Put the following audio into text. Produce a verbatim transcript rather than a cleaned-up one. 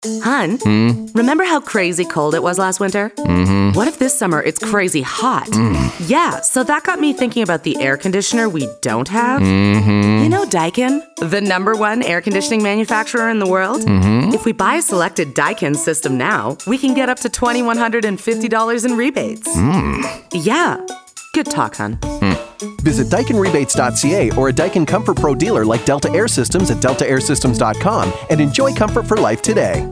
Hun, Hmm? remember how crazy cold it was last winter? Mm-hmm. What if this summer it's crazy hot? Mm. Yeah, so that got me thinking about the air conditioner we don't have. Mm-hmm. You know Daikin, the number one air conditioning manufacturer in the world? Mm-hmm. If we buy a selected Daikin system now, we can get up to two thousand one hundred fifty dollars in rebates. Mm. Yeah. Good talk, hun. Visit Daikin Rebates dot c a or a Daikin Comfort Pro dealer like Delta Air Systems at Delta Air Systems dot com and enjoy comfort for life today.